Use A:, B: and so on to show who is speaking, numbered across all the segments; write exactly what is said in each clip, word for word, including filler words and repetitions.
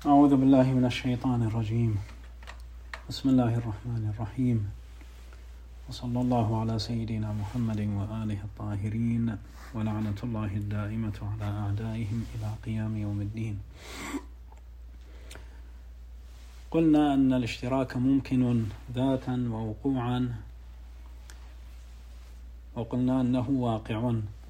A: أعوذ بالله من الشيطان الرجيم. بسم الله الرحمن الرحيم، وصلى الله على سيدنا محمد وآله الطاهرين، ولعنة الله الدائمة على أعدائهم إلى قيام يوم الدين. قلنا أن الاشتراك ممكن ذاتا ووقوعا، وقلنا أنه واقع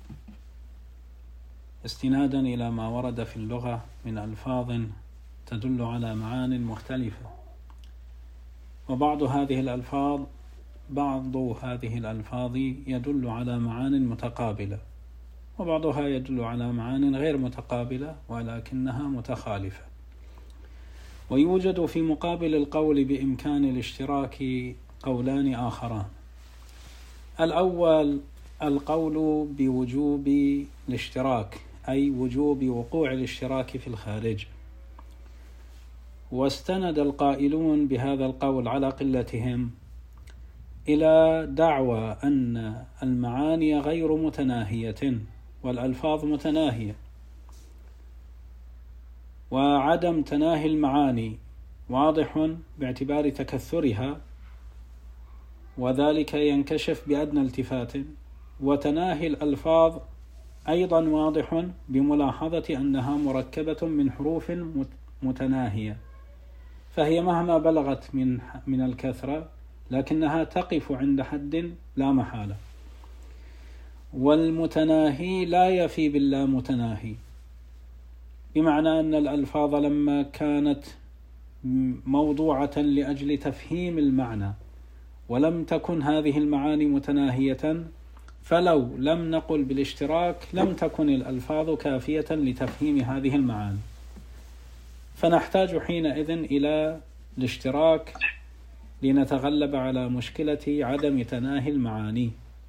A: استنادا إلى ما ورد في اللغة من ألفاظ تدل على معان مختلفة، وبعض هذه الألفاظ بعض هذه الألفاظ يدل على معان متقابلة، وبعضها يدل على معان غير متقابلة ولكنها متخالفة. ويوجد في مقابل القول بإمكان الاشتراك قولان آخران. الأول القول بوجوب الاشتراك، أي وجوب وقوع الاشتراك في الخارج، واستند القائلون بهذا القول على قلتهم إلى دعوى أن المعاني غير متناهية والألفاظ متناهية، وعدم تناهي المعاني واضح باعتبار تكثرها، وذلك ينكشف بأدنى التفات، وتناهي الألفاظ أيضا واضح بملاحظة أنها مركبة من حروف متناهية، فهي مهما بلغت من من الكثرة لكنها تقف عند حد لا محالة. والمتناهي لا يفي باللا متناهي، بمعنى أن الألفاظ لما كانت موضوعة لأجل تفهيم المعنى ولم تكن هذه المعاني متناهية، فلو لم نقل بالاشتراك لم تكن الألفاظ كافية لتفهيم هذه المعاني، فنحتاج حينئذ إلى الاشتراك لنتغلب على مشكلة عدم تناهي المعاني.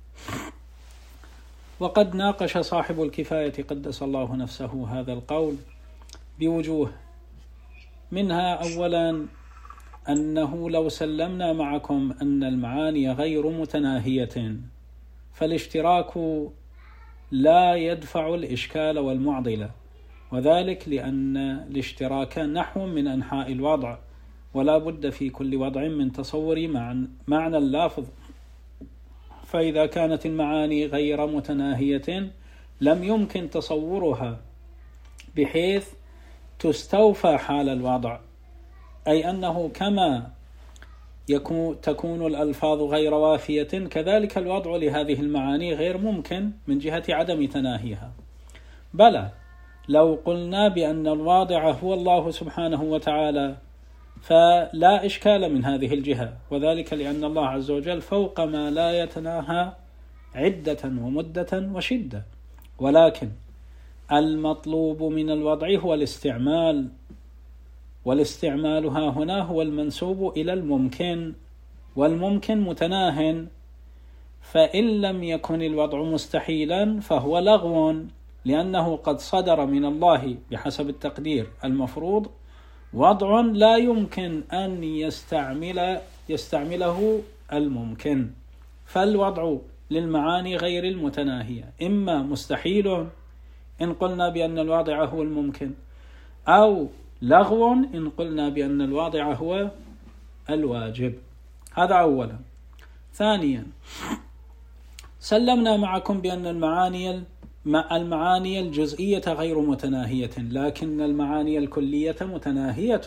A: وقد ناقش صاحب الكفاية قدس الله نفسه هذا القول بوجوه، منها أولا أنه لو سلمنا معكم أن المعاني غير متناهية فالاشتراك لا يدفع الإشكال والمعضلة، وذلك لأن الاشتراك نحو من أنحاء الوضع، ولا بد في كل وضع من تصور معنى اللافظ، فإذا كانت المعاني غير متناهية لم يمكن تصورها بحيث تستوفى حال الوضع، أي أنه كما يكون تكون الألفاظ غير وافية كذلك الوضع لهذه المعاني غير ممكن من جهة عدم تناهيها. بلى لو قلنا بأن الواضع هو الله سبحانه وتعالى فلا إشكال من هذه الجهة، وذلك لأن الله عز وجل فوق ما لا يتناهى عدة ومدة وشدة، ولكن المطلوب من الوضع هو الاستعمال، والاستعمال ها هنا هو المنسوب إلى الممكن، والممكن متناه، فإن لم يكن الوضع مستحيلا فهو لغو، لأنه قد صدر من الله بحسب التقدير المفروض وضع لا يمكن أن يستعمل يستعمله الممكن، فالوضع للمعاني غير المتناهية إما مستحيل إن قلنا بأن الواضع هو الممكن، أو لغو إن قلنا بأن الواضع هو الواجب. هذا أولا. ثانيا سلمنا معكم بأن المعاني المعاني الجزئية غير متناهية، لكن المعاني الكلية متناهية،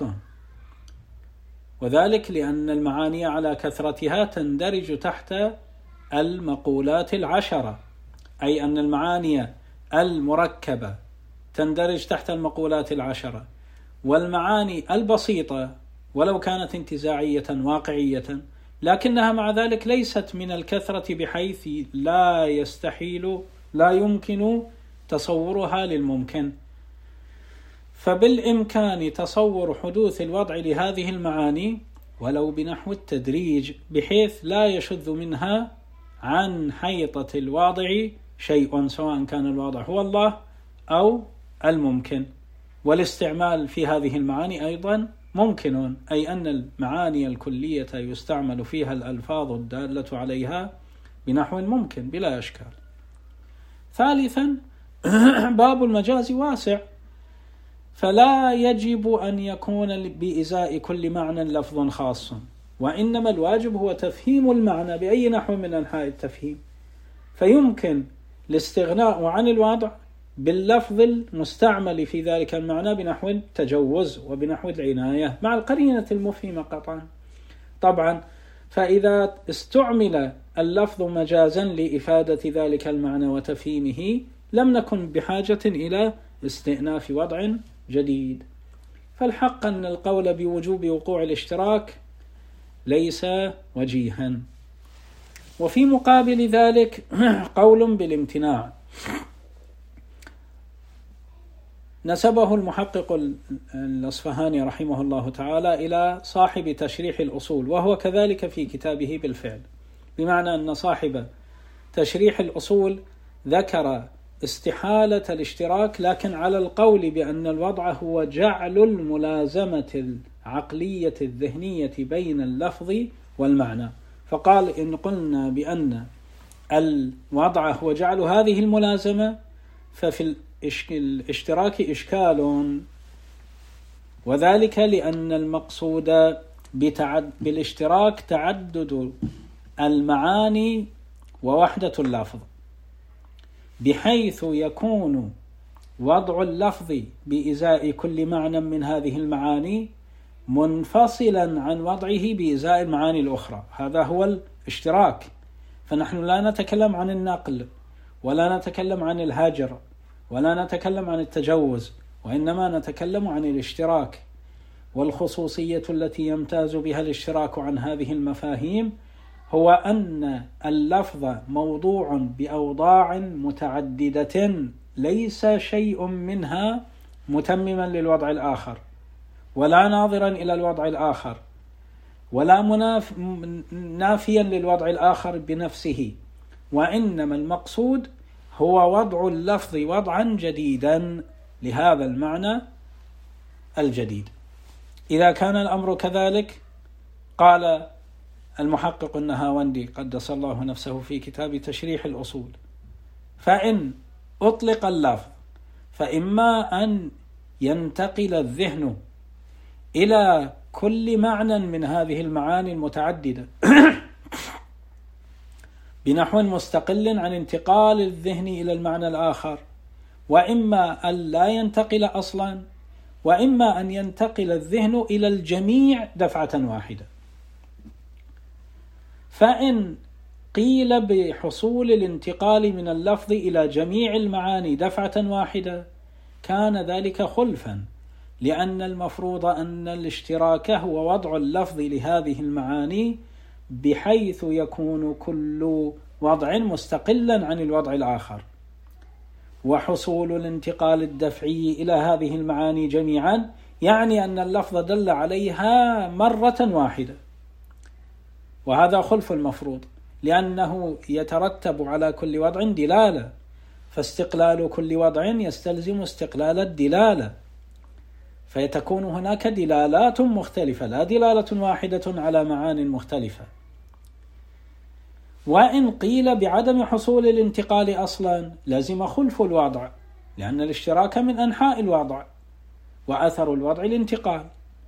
A: وذلك لأن المعاني على كثرتها تندرج تحت المقولات العشرة، أي أن المعاني المركبة تندرج تحت المقولات العشرة، والمعاني البسيطة ولو كانت انتزاعية واقعية لكنها مع ذلك ليست من الكثرة بحيث لا يستحيل لا يمكن تصورها للممكن، فبالإمكان تصور حدوث الوضع لهذه المعاني ولو بنحو التدريج بحيث لا يشذ منها عن حيطة الواضع شيء، سواء كان الواضع هو الله أو الممكن. والاستعمال في هذه المعاني أيضا ممكن، أي أن المعاني الكلية يستعمل فيها الألفاظ الدالة عليها بنحو ممكن بلا إشكال. ثالثا باب المجاز واسع، فلا يجب أن يكون بإزاء كل معنى لفظ خاص، وإنما الواجب هو تفهيم المعنى بأي نحو من أنحاء التفهيم، فيمكن الاستغناء عن الوضع باللفظ المستعمل في ذلك المعنى بنحو التجوز وبنحو العناية مع القرينة المفهمة قطعا. طبعا فإذا استعمل اللفظ مجازا لإفادة ذلك المعنى وتفهيمه لم نكن بحاجة إلى استئناف وضع جديد. فالحق أن القول بوجوب وقوع الاشتراك ليس وجيها. وفي مقابل ذلك قول بالامتناع نسبه المحقق الأصفهاني رحمه الله تعالى إلى صاحب تشريح الأصول، وهو كذلك في كتابه بالفعل، بمعنى أن صاحب تشريح الأصول ذكر استحالة الاشتراك، لكن على القول بأن الوضع هو جعل الملازمة العقلية الذهنية بين اللفظ والمعنى، فقال إن قلنا بأن الوضع هو جعل هذه الملازمة ففي الاشتراك إشكال، وذلك لأن المقصود بالاشتراك تعدد المعاني ووحدة اللفظ، بحيث يكون وضع اللفظ بإزاء كل معنى من هذه المعاني منفصلا عن وضعه بإزاء المعاني الأخرى. هذا هو الاشتراك. فنحن لا نتكلم عن النقل ولا نتكلم عن الهجر ولا نتكلم عن التجوز، وإنما نتكلم عن الاشتراك. والخصوصية التي يمتاز بها الاشتراك عن هذه المفاهيم هو أن اللفظ موضوع بأوضاع متعددة ليس شيء منها متمما للوضع الآخر ولا ناظرا إلى الوضع الآخر ولا مناف... نافيا للوضع الآخر بنفسه، وإنما المقصود هو وضع اللفظ وضعا جديدا لهذا المعنى الجديد. إذا كان الأمر كذلك، قال المحقق النهاوندي قدس الله نفسه في كتاب تشريح الأصول: فإن أطلق اللفظ فإما أن ينتقل الذهن إلى كل معنى من هذه المعاني المتعددة بنحو مستقل عن انتقال الذهن إلى المعنى الآخر، وإما أن لا ينتقل أصلا، وإما أن ينتقل الذهن إلى الجميع دفعة واحدة. فإن قيل بحصول الانتقال من اللفظ إلى جميع المعاني دفعة واحدة كان ذلك خلفا، لأن المفروض أن الاشتراك هو وضع اللفظ لهذه المعاني بحيث يكون كل وضع مستقلا عن الوضع الآخر، وحصول الانتقال الدفعي إلى هذه المعاني جميعا يعني أن اللفظ دل عليها مرة واحدة، وهذا خلف المفروض، لأنه يترتب على كل وضع دلالة، فاستقلال كل وضع يستلزم استقلال الدلالة، فيتكون هناك دلالات مختلفة لا دلالة واحدة على معان مختلفة. وإن قيل بعدم حصول الانتقال أصلا لازم خلف الوضع، لأن الاشتراك من أنحاء الوضع وأثر الوضع الانتقال.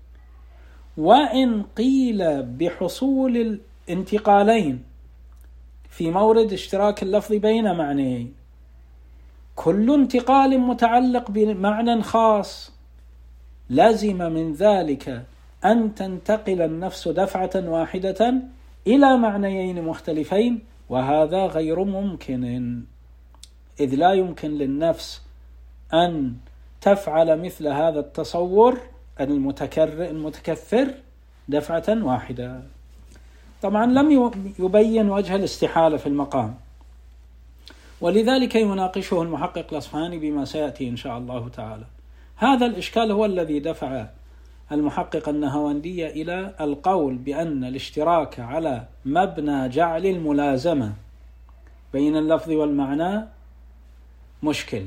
A: وإن قيل بحصول الانتقالين في مورد اشتراك اللفظ بين معنيين، كل انتقال متعلق بمعنى خاص لازم من ذلك أن تنتقل النفس دفعة واحدة إلى معنيين مختلفين، وهذا غير ممكن، إذ لا يمكن للنفس أن تفعل مثل هذا التصور المتكرر المتكثر دفعة واحدة. طبعا لم يبين وجه الاستحالة في المقام، ولذلك يناقشه المحقق الأصفهاني بما سيأتي إن شاء الله تعالى. هذا الإشكال هو الذي دفع المحقق النهاوندي إلى القول بأن الاشتراك على مبنى جعل الملازمة بين اللفظ والمعنى مشكل.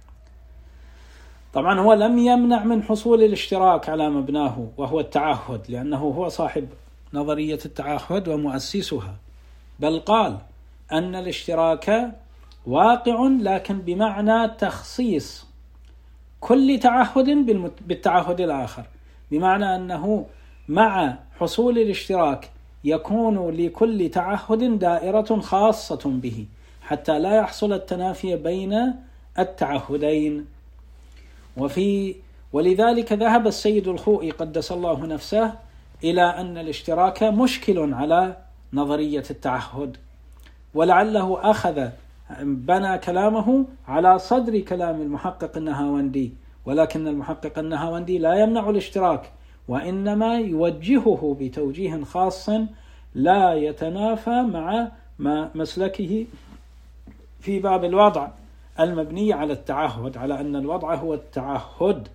A: طبعا هو لم يمنع من حصول الاشتراك على مبناه وهو التعهد، لأنه هو صاحب نظرية التعهد ومؤسسها، بل قال أن الاشتراك واقع لكن بمعنى تخصيص كل تعهد بالتعهد الآخر، بمعنى أنه مع حصول الاشتراك يكون لكل تعهد دائرة خاصة به حتى لا يحصل التنافي بين التعهدين. وفي ولذلك ذهب السيد الخوئي قدس الله نفسه إلى أن الاشتراك مشكل على نظرية التعهد، ولعله أخذ بنى كلامه على صدر كلام المحقق النهاوندي، ولكن المحقق النهاوندي لا يمنع الاشتراك، وإنما يوجهه بتوجيه خاص لا يتنافى مع ما مسلكه في باب الوضع المبني على التعهد، على أن الوضع هو التعهد.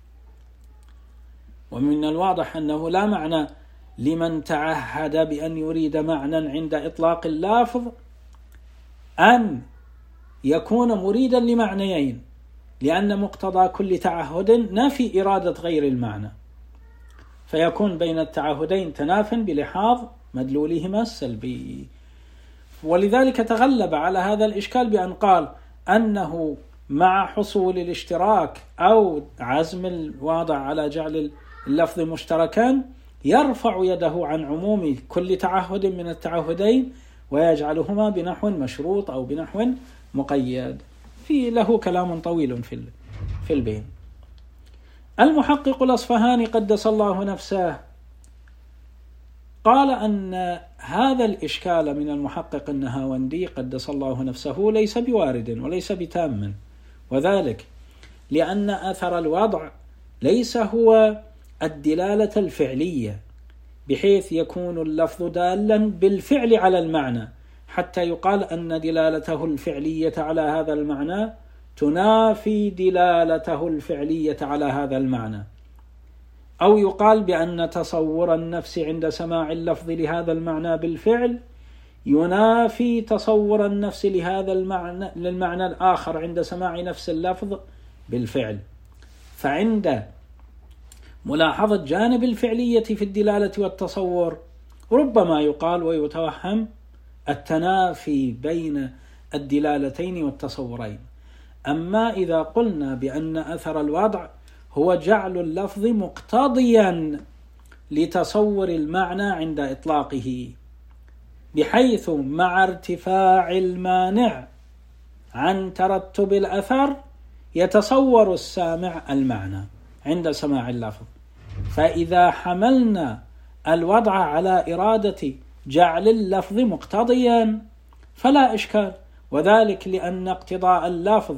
A: ومن الواضح أنه لا معنى لمن تعهد بأن يريد معنى عند إطلاق اللافظ أن يكون مريدا لمعنيين، لأن مقتضى كل تعهد نفي إرادة غير المعنى، فيكون بين التعهدين تناف بلحاظ مدلولهما السلبي. ولذلك تغلب على هذا الإشكال بأن قال أنه مع حصول الاشتراك أو عزم الواضع على جعل اللفظ مشتركا يرفع يده عن عموم كل تعهد من التعهدين ويجعلهما بنحو مشروط أو بنحو مقيد. في له كلام طويل في في البين. المحقق الأصفهاني قدس الله نفسه قال أن هذا الإشكال من المحقق النهاوندي قدس الله نفسه ليس بوارد وليس بتام، وذلك لأن أثر الوضع ليس هو الدلالة الفعلية بحيث يكون اللفظ دالا بالفعل على المعنى حتى يقال أن دلالته الفعلية على هذا المعنى تنافي دلالته الفعلية على هذا المعنى، أو يقال بأن تصور النفس عند سماع اللفظ لهذا المعنى بالفعل ينافي تصور النفس لهذا المعنى للمعنى الآخر عند سماع نفس اللفظ بالفعل. فعند ملاحظة جانب الفعلية في الدلالة والتصور ربما يقال ويتوهم التنافي بين الدلالتين والتصورين. أما إذا قلنا بأن أثر الوضع هو جعل اللفظ مقتضيا لتصور المعنى عند إطلاقه، بحيث مع ارتفاع المانع عن ترتب الأثر يتصور السامع المعنى عند سماع اللفظ. فإذا حملنا الوضع على إرادة جعل اللفظ مقتضيا فلا إشكال، وذلك لأن اقتضاء اللفظ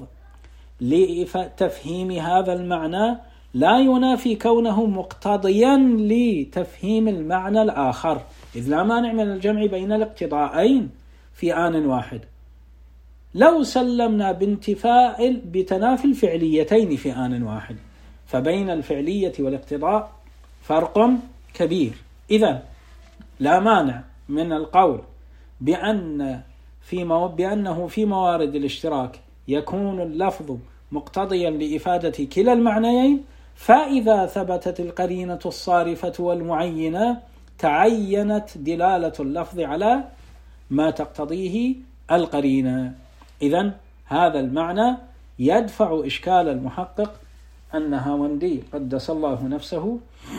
A: لتفهيم هذا المعنى لا ينافي كونه مقتضيا لتفهيم المعنى الآخر، إذ لا مانع من الجمع بين الاقتضاءين في آن واحد. لو سلمنا بانتفاء بتنافي الفعليتين في آن واحد فبين الفعلية والاقتضاء فرق كبير. إذن لا مانع من القول بأن في مو... بأنه في موارد الاشتراك يكون اللفظ مقتضيا لإفادة كلا المعنيين، فإذا ثبتت القرينة الصارفة والمعينة تعينت دلالة اللفظ على ما تقتضيه القرينة. إذن هذا المعنى يدفع إشكال المحقق النهاوندي قدس الله نفسه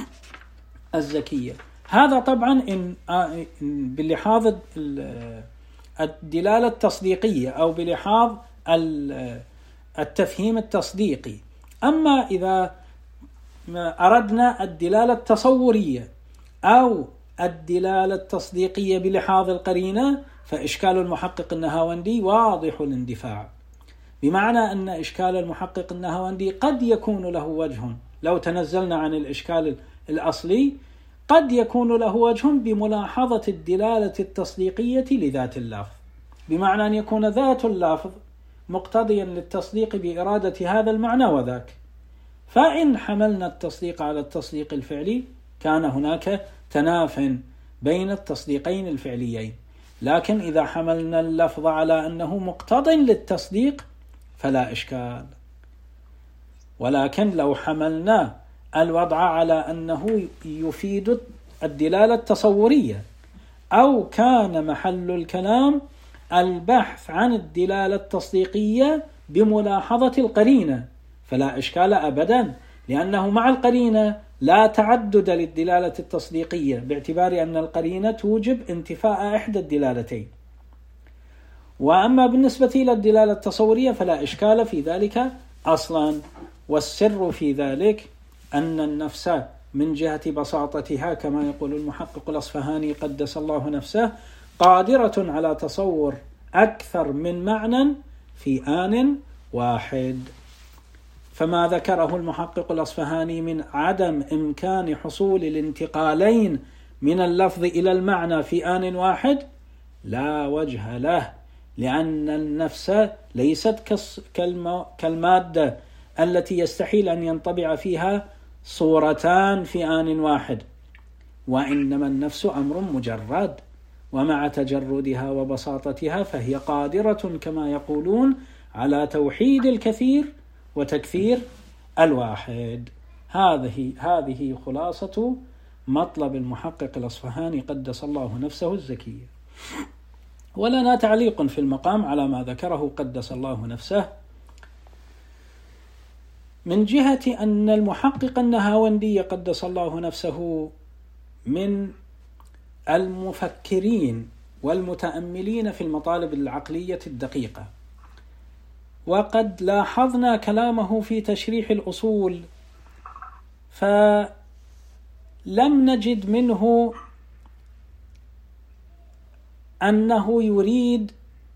A: الزكية. هذا طبعا إن بلحاظ الدلالة التصديقية أو بلحاظ التفهيم التصديقي. أما إذا أردنا الدلالة التصورية أو الدلالة التصديقية بلحاظ القرينة فإشكال المحقق النهاوندي واضح الاندفاع، بمعنى أن إشكال المحقق النهاوندي قد يكون له وجه لو تنزلنا عن الإشكال الأصلي، قد يكون له وجه بملاحظة الدلالة التصديقية لذات اللفظ، بمعنى أن يكون ذات اللفظ مقتضيا للتصديق بإرادة هذا المعنى وذاك. فإن حملنا التصديق على التصديق الفعلي كان هناك تناف بين التصديقين الفعليين، لكن إذا حملنا اللفظ على أنه مقتض للتصديق فلا إشكال. ولكن لو حملنا الوضع على أنه يفيد الدلالة التصورية أو كان محل الكلام البحث عن الدلالة التصديقية بملاحظة القرينة، فلا إشكال أبدا، لأنه مع القرينة لا تعدد للدلالة التصديقية، باعتبار أن القرينة توجب انتفاء إحدى الدلالتين. وأما بالنسبة إلى الدلالة التصورية فلا إشكال في ذلك أصلا. والسر في ذلك أن النفس من جهة بساطتها كما يقول المحقق الأصفهاني قدس الله نفسه قادرة على تصور أكثر من معنى في آن واحد. فما ذكره المحقق الأصفهاني من عدم إمكان حصول الانتقالين من اللفظ إلى المعنى في آن واحد لا وجه له، لأن النفس ليست كالمادة التي يستحيل أن ينطبع فيها صورتان في آن واحد، وإنما النفس أمر مجرد، ومع تجردها وبساطتها فهي قادرة كما يقولون على توحيد الكثير وتكثير الواحد. هذه هذه خلاصة مطلب المحقق الأصفهاني قدس الله نفسه الزكية. ولنا تعليق في المقام على ما ذكره قدس الله نفسه، من جهة أن المحقق النهاوندي قدس الله نفسه من المفكرين والمتأملين في المطالب العقلية الدقيقة، وقد لاحظنا كلامه في تشريح الأصول فلم نجد منه أنه يريد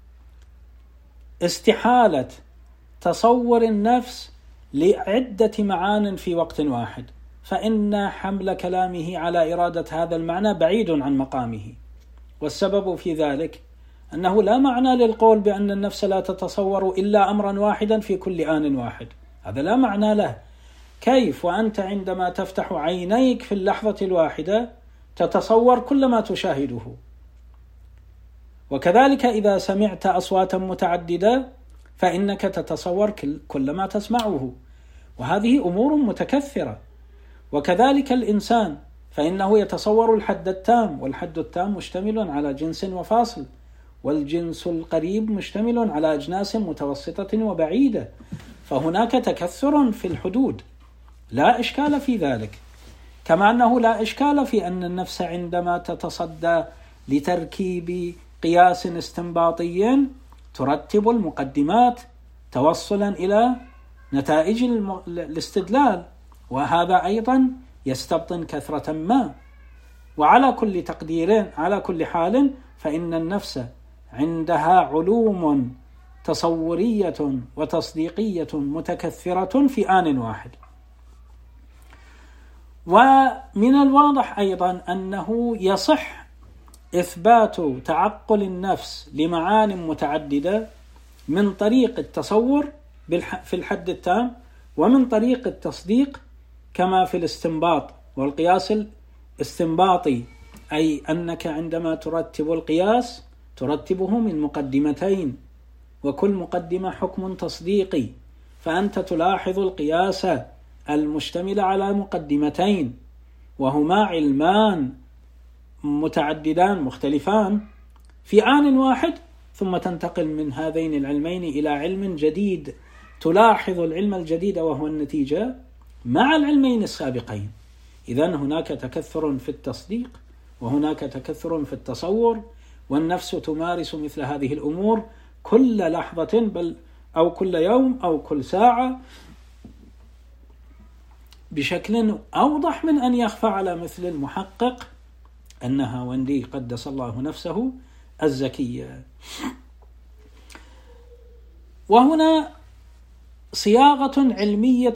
A: استحالة تصور النفس لعدة معان في وقت واحد، فإن حمل كلامه على إرادة هذا المعنى بعيد عن مقامه. والسبب في ذلك أنه لا معنى للقول بأن النفس لا تتصور إلا أمرا واحدا في كل آن واحد، هذا لا معنى له. كيف وأنت عندما تفتح عينيك في اللحظة الواحدة تتصور كل ما تشاهده؟ وكذلك إذا سمعت أصواتا متعددة فإنك تتصور كل ما تسمعه، وهذه أمور متكثرة. وكذلك الإنسان فإنه يتصور الحد التام، والحد التام مشتمل على جنس وفاصل، والجنس القريب مشتمل على أجناس متوسطة وبعيدة، فهناك تكثر في الحدود لا إشكال في ذلك. كما أنه لا إشكال في أن النفس عندما تتصدى لتركيب قياس استنباطي ترتب المقدمات توصلا إلى نتائج الاستدلال، وهذا أيضا يستبطن كثرة ما. وعلى كل تقدير على كل حال فإن النفس عندها علوم تصورية وتصديقية متكثرة في آن واحد. ومن الواضح أيضا أنه يصح إثبات تعقل النفس لمعان متعددة من طريق التصور في الحد التام، ومن طريق التصديق كما في الاستنباط والقياس الاستنباطي، أي أنك عندما ترتب القياس ترتبه من مقدمتين، وكل مقدمة حكم تصديقي، فأنت تلاحظ القياس المشتمل على مقدمتين وهما علمان متعددان مختلفان في آن واحد، ثم تنتقل من هذين العلمين إلى علم جديد، تلاحظ العلم الجديد وهو النتيجة مع العلمين السابقين. إذن هناك تكثر في التصديق وهناك تكثر في التصور، والنفس تمارس مثل هذه الأمور كل لحظة بل أو كل يوم أو كل ساعة بشكل أوضح من أن يخفى على مثل المحقق النهاوندي قدس الله نفسه الزكية. وهنا صياغة علمية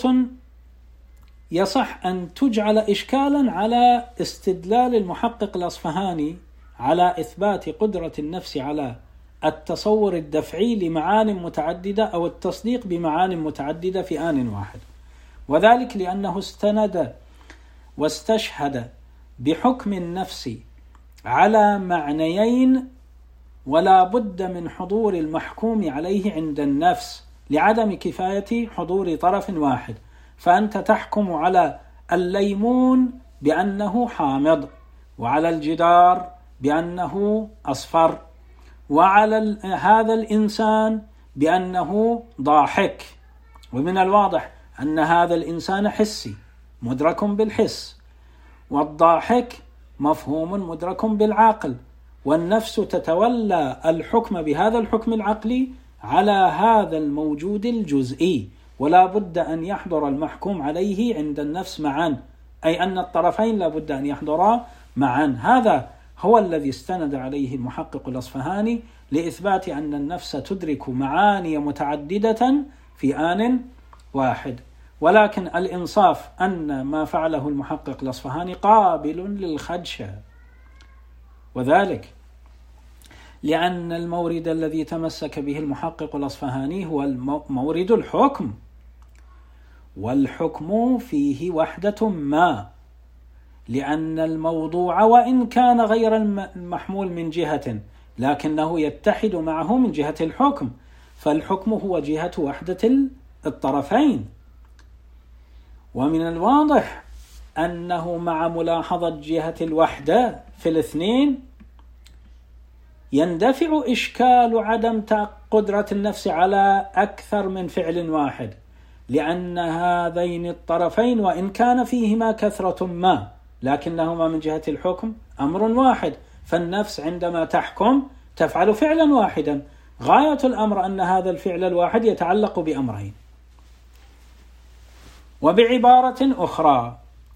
A: يصح أن تجعل إشكالا على استدلال المحقق الأصفهاني على إثبات قدرة النفس على التصور الدفعي لمعان متعددة أو التصديق بمعان متعددة في آن واحد، وذلك لأنه استند واستشهد بحكم النفس على معنيين ولا بد من حضور المحكوم عليه عند النفس لعدم كفاية حضور طرف واحد. فأنت تحكم على الليمون بأنه حامض، وعلى الجدار بأنه أصفر، وعلى هذا الإنسان بأنه ضاحك. ومن الواضح أن هذا الإنسان حسي مدرك بالحس، والضاحك مفهوم مدرك بالعقل، والنفس تتولى الحكم بهذا الحكم العقلي على هذا الموجود الجزئي، ولا بد أن يحضر المحكوم عليه عند النفس معا، أي أن الطرفين لا بد أن يحضرا معا. هذا هو الذي استند عليه المحقق الأصفهاني لإثبات أن النفس تدرك معاني متعددة في آن واحد. ولكن الإنصاف أن ما فعله المحقق الأصفهاني قابل للخدشة، وذلك لأن المورد الذي تمسك به المحقق الأصفهاني هو مورد الحكم، والحكم فيه وحدة ما، لأن الموضوع وإن كان غير المحمول من جهة لكنه يتحد معه من جهة الحكم، فالحكم هو جهة وحدة الطرفين. ومن الواضح أنه مع ملاحظة جهة الوحدة في الاثنين يندفع إشكال عدم قدرة النفس على أكثر من فعل واحد، لأن هذين الطرفين وإن كان فيهما كثرة ما لكنهما من جهة الحكم أمر واحد، فالنفس عندما تحكم تفعل فعلا واحدا، غاية الأمر أن هذا الفعل الواحد يتعلق بأمرين. وبعبارة أخرى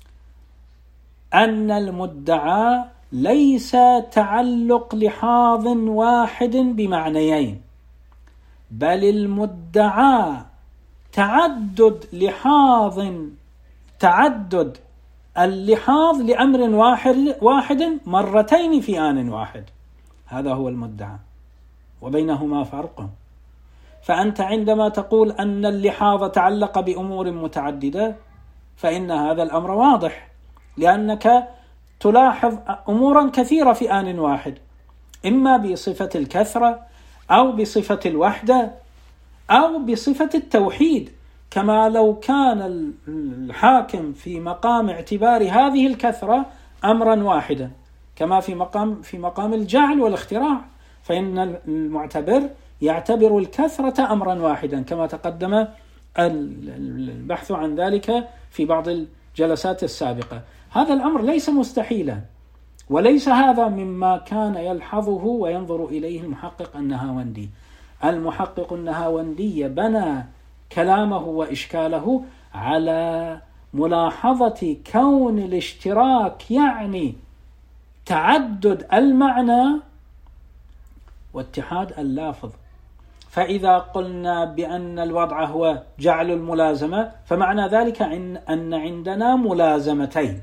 A: أن المدعى ليس تعلق لحاظ واحد بمعنيين، بل المدعى تعدد لحاظ تعدد اللحاظ لأمر واحد واحد مرتين في آن واحد، هذا هو المدعى، وبينهما فرق. فأنت عندما تقول أن اللحاظ تعلق بأمور متعددة فإن هذا الأمر واضح، لأنك تلاحظ أمورا كثيرة في آن واحد، إما بصفة الكثرة أو بصفة الوحدة أو بصفة التوحيد، كما لو كان الحاكم في مقام اعتبار هذه الكثرة أمرا واحدا، كما في مقام في مقام الجعل والاختراع، فإن المعتبر يعتبر الكثرة أمرا واحدا، كما تقدم البحث عن ذلك في بعض الجلسات السابقة. هذا الأمر ليس مستحيلا، وليس هذا مما كان يلحظه وينظر إليه المحقق النهاوندي. المحقق النهاوندي بنى كلامه وإشكاله على ملاحظة كون الاشتراك يعني تعدد المعنى واتحاد اللافظ. فإذا قلنا بأن الوضع هو جعل الملازمة فمعنى ذلك أن عندنا ملازمتين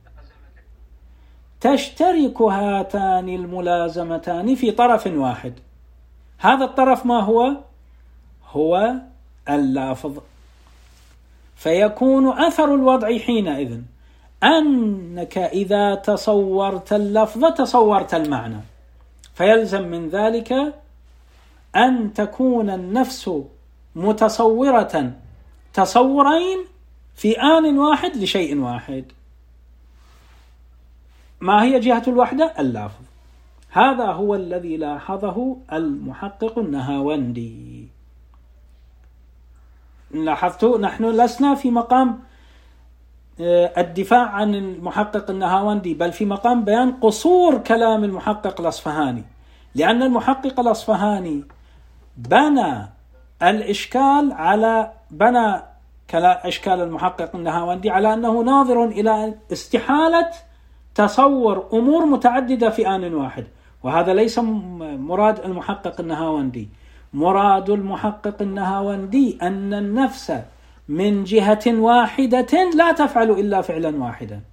A: تشترك هاتان الملازمتان في طرف واحد، هذا الطرف ما هو؟ هو اللافظ. فيكون أثر الوضع حينئذ أنك إذا تصورت اللفظ تصورت المعنى، فيلزم من ذلك أن تكون النفس متصورة تصورين في آن واحد لشيء واحد. ما هي جهة الوحدة؟ اللافظ. هذا هو الذي لاحظه المحقق النهاوندي. لاحظتوا نحن لسنا في مقام الدفاع عن المحقق النهاوندي، بل في مقام بيان قصور كلام المحقق الأصفهاني، لأن المحقق الأصفهاني بنى الإشكال على بنى إشكال المحقق النهاوندي على أنه ناظر إلى استحالة تصور أمور متعددة في آن واحد، وهذا ليس مراد المحقق النهاوندي. مراد المحقق النهاوندي أن النفس من جهة واحدة لا تفعل إلا فعلا واحدا.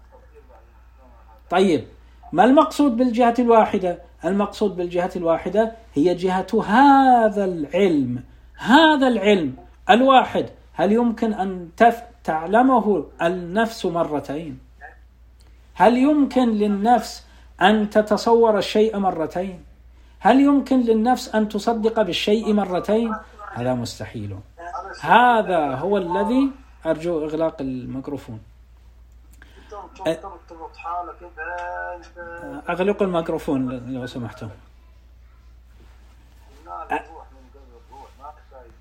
A: طيب، ما المقصود بالجهة الواحدة؟ المقصود بالجهة الواحدة هي جهة هذا العلم، هذا العلم الواحد هل يمكن أن تعلمه النفس مرتين؟ هل يمكن للنفس أن تتصور الشيء مرتين؟ هل يمكن للنفس أن تصدق بالشيء مرتين؟ هذا مستحيل. هذا هو الذي أرجو إغلاق الميكروفون. أغلق الميكروفون لو سمحتم.